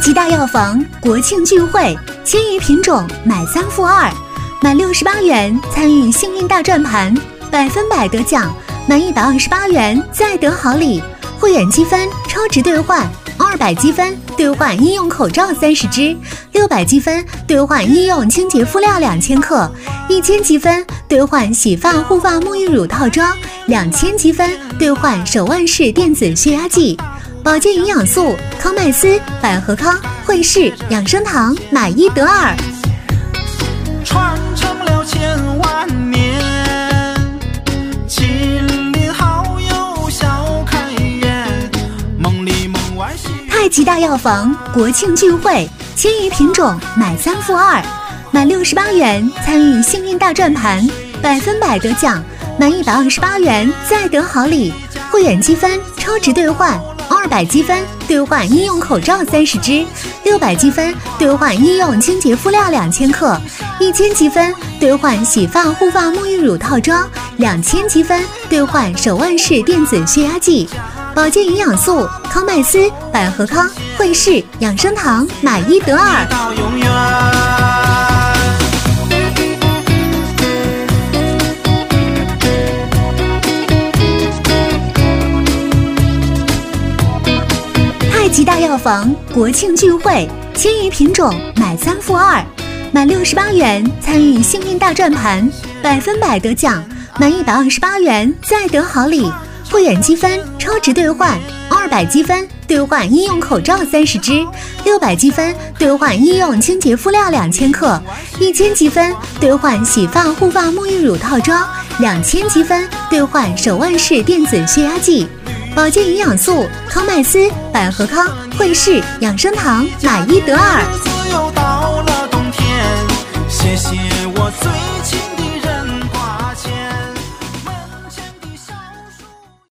吉大药房国庆聚会，千余品种买3付2，满68元参与幸运大转盘，100%得奖，满128元再得好礼，会员积分超值兑换，200积分兑换医用口罩30支，600积分兑换医用清洁敷料2000克，1000积分兑换洗发护发沐浴乳套装，2000积分兑换手腕式电子血压计。保健营养素康麦斯、百合康、惠氏、养生堂买1得2， 传承了千万年，亲邻好友笑开颜，梦里梦外喜。 太极大药房国庆聚会，千余品种买3付2，满68元参与幸运大转盘，100%得奖，满128元再得好礼，会员积分超值兑换，200积分兑换医用口罩30支，600积分兑换医用清洁敷料2000克，1000积分兑换洗发护发沐浴乳套装，2000积分兑换手腕式电子血压计。保健营养素康麦斯、百合康、惠氏、养生堂买1得2。 到永远。 太极大药房国庆聚会，千余品种买3付2，满68元参与幸运大转盘，100%得奖，满128元再得好礼，会员积分超值兑换，200积分兑换医用口罩30支，600积分兑换医用清洁敷料2000克，1000积分兑换洗发护发沐浴乳套装，2000积分兑换手腕式电子血压计。保健营养素康麦斯、百合康、惠氏、养生堂买1得2。 日子又到了冬天，谢谢我最